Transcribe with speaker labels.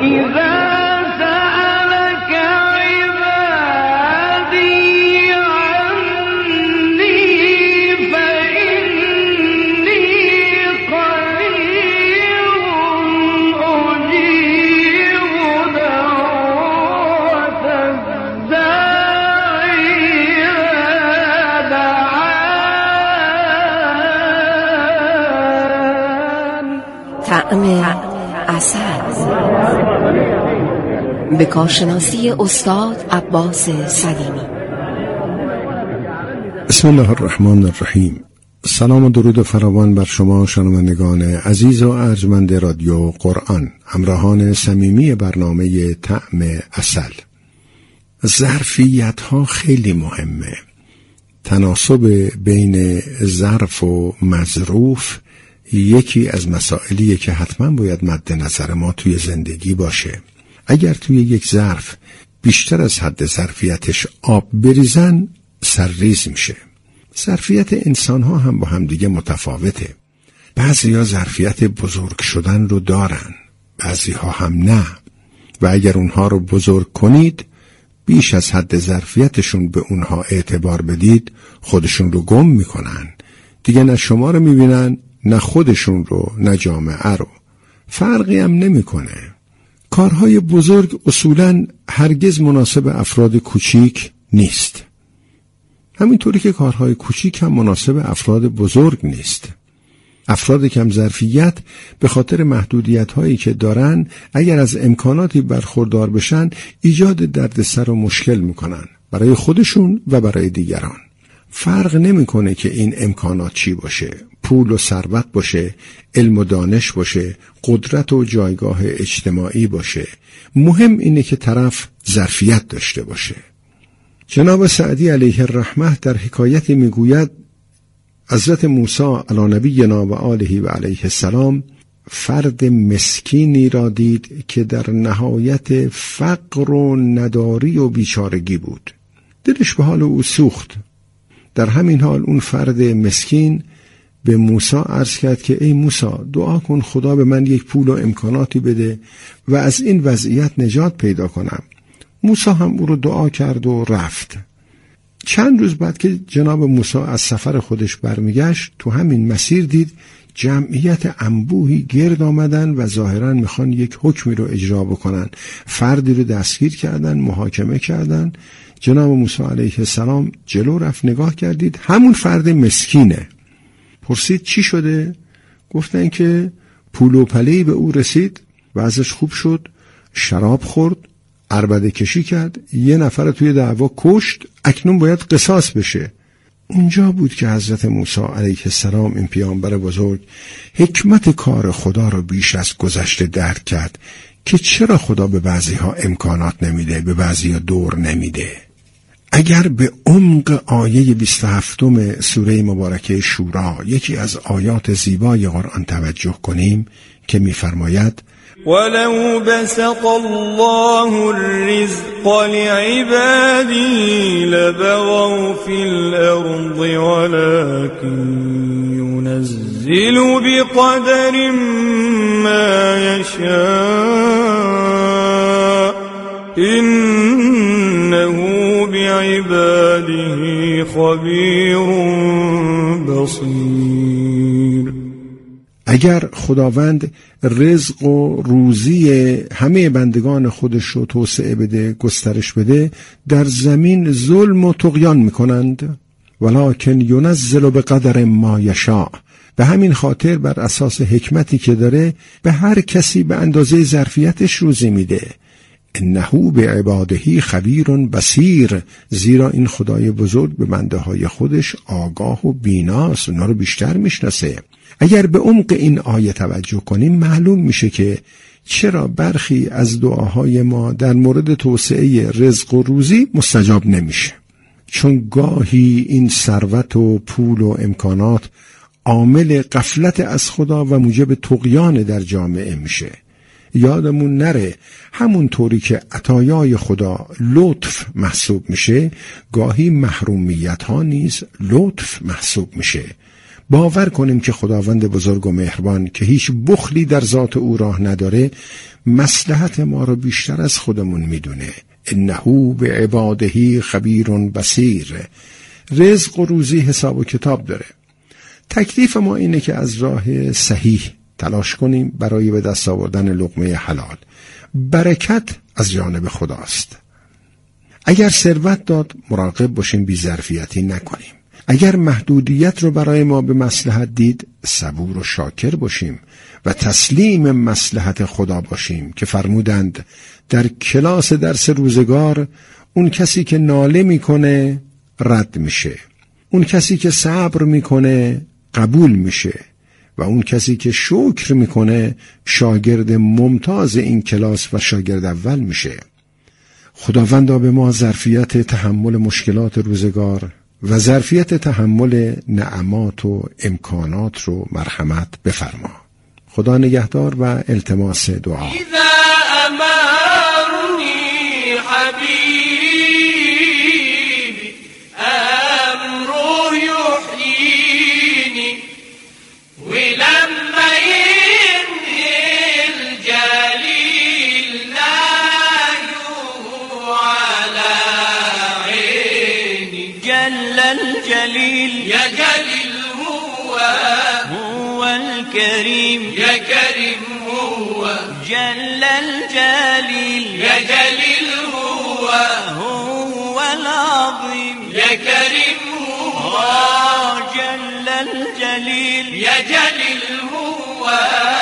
Speaker 1: به کارشناسی استاد عباس سلیمی.
Speaker 2: بسم الله الرحمن الرحیم. سلام و درود فراوان بر شما شنوندگان عزیز و ارجمند رادیو قرآن، همراهان صمیمی برنامه طعم عسل. ظرفیت ها خیلی مهمه. تناسب بین ظرف و مظروف یکی از مسائلیه که حتما باید مد نظر ما توی زندگی باشه. اگر توی یک ظرف بیشتر از حد ظرفیتش آب بریزن سرریز میشه. ظرفیت انسان ها هم با هم دیگه متفاوته. بعضی ها ظرفیت بزرگ شدن رو دارن، بعضی ها هم نه، و اگر اونها رو بزرگ کنید بیش از حد ظرفیتشون به اونها اعتبار بدید خودشون رو گم میکنن. دیگه نه شما رو میبینن، نه خودشون رو، نه جامعه رو. فرقی هم نمیکنه. کارهای بزرگ اصولاً هرگز مناسب افراد کوچیک نیست. همینطوری که کارهای کوچیک هم مناسب افراد بزرگ نیست. افراد کم ظرفیت به خاطر محدودیت‌هایی که دارن اگر از امکاناتی برخوردار بشن ایجاد دردسر و مشکل میکنن برای خودشون و برای دیگران. فرق نمیکنه که این امکانات چی باشه، پول و ثروت باشه، علم و دانش باشه، قدرت و جایگاه اجتماعی باشه. مهم اینه که طرف ظرفیت داشته باشه. جناب سعدی علیه الرحمه در حکایتی میگوید حضرت موسی علی نبینا و آله و علیه السلام فرد مسکینی را دید که در نهایت فقر و نداری و بیچارگی بود. دلش به حال او سوخت. در همین حال اون فرد مسکین به موسی عرض کرد که ای موسی، دعا کن خدا به من یک پول و امکاناتی بده و از این وضعیت نجات پیدا کنم. موسی هم او رو دعا کرد و رفت. چند روز بعد که جناب موسی از سفر خودش برمیگشت، تو همین مسیر دید جمعیت انبوهی گرد آمدن و ظاهراً میخوان یک حکمی رو اجرا بکنن. فردی رو دستگیر کردن، محاکمه کردن. جناب موسی علیه السلام جلو رفت، نگاه کردید همون فرد مسکینه. پرسید چی شده؟ گفتن که پول و پله‌ای به او رسید، وضعش خوب شد، شراب خورد، عربده کشی کرد، یه نفر توی دعوا کشت، اکنون باید قصاص بشه. اونجا بود که حضرت موسی علیه السلام، این پیامبر بزرگ، حکمت کار خدا رو بیش از گذشته درک کرد که چرا خدا به بعضی‌ها امکانات نمیده، به بعضی‌ها دور نمیده. اگر به عمق آیه 27 سوره مبارکه شورا، یکی از آیات زیبای قرآن توجه کنیم که می‌فرماید
Speaker 3: ولو بسط الله الرزق لعباده لبغوا في الأرض ولكن ينزل بقدر ما يشاء إنه بعباده خبیر بصیر.
Speaker 2: اگر خداوند رزق و روزی همه بندگان خودش رو توسعه بده، گسترش بده، در زمین ظلم و طغیان میکنند. ولکن ینزل بقدر ما یشاء، به همین خاطر بر اساس حکمتی که داره به هر کسی به اندازه ظرفیتش روزی میده. انه بعباده خبیر بصیر، زیرا این خدای بزرگ به بنده های خودش آگاه و بیناست، اونا رو بیشتر میشناسه. اگر به عمق این آیه توجه کنیم معلوم میشه که چرا برخی از دعاهای ما در مورد توسعه رزق و روزی مستجاب نمیشه. چون گاهی این ثروت و پول و امکانات عامل غفلت از خدا و موجب طغیان در جامعه میشه. یادمون نره همون طوری که عطایای خدا لطف محسوب میشه، گاهی محرومیت ها نیز لطف محسوب میشه. باور کنیم که خداوند بزرگ و مهربان که هیچ بخلی در ذات او راه نداره مصلحت ما رو بیشتر از خودمون میدونه. انه بعباده خبیر بصیر. رزق و روزی حساب و کتاب داره. تکلیف ما اینه که از راه صحیح تلاش کنیم برای به دست آوردن لقمه حلال. برکت از جانب خداست. اگر ثروت داد مراقب باشیم بی‌ظرفیتی نکنیم. اگر محدودیت رو برای ما به مصلحت دید صبور و شاکر باشیم و تسلیم مصلحت خدا باشیم که فرمودند در کلاس درس روزگار اون کسی که ناله میکنه رد میشه، اون کسی که صبر میکنه قبول میشه و اون کسی که شکر میکنه شاگرد ممتاز این کلاس و شاگرد اول میشه. خداوندا به ما ظرفیت تحمل مشکلات روزگار و ظرفیت تحمل نعمات و امکانات رو مرحمت بفرما. خدا نگهدار و التماس دعا.
Speaker 3: اذا امرنی حبیبی امره یحیینی ولما ينهي الجليل لا على عيني جل الجليل يا جليل هو الكريم يا كريم هو جل الجليل يا جليل هو العظيم يا كريم هو جل الجليل يا جليل هو